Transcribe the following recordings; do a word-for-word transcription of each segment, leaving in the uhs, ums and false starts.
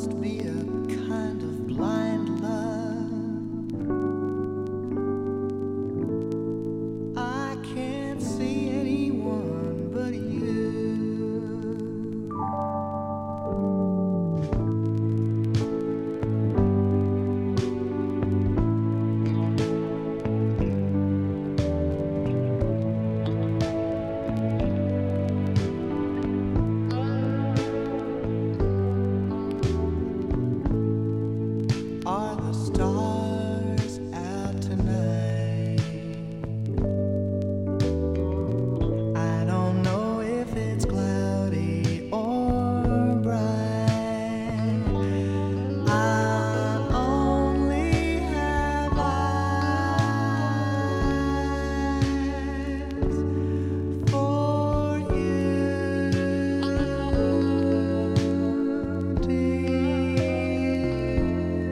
must be a kind of blind love. I can't see anyone but you. Are the stars out tonight? I don't know if it's cloudy or bright. I only have eyes for you, dear.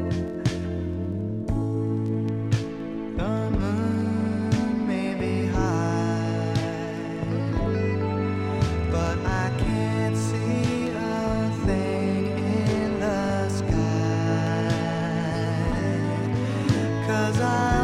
The moon may be high, but I can't see a thing in the sky, 'cause I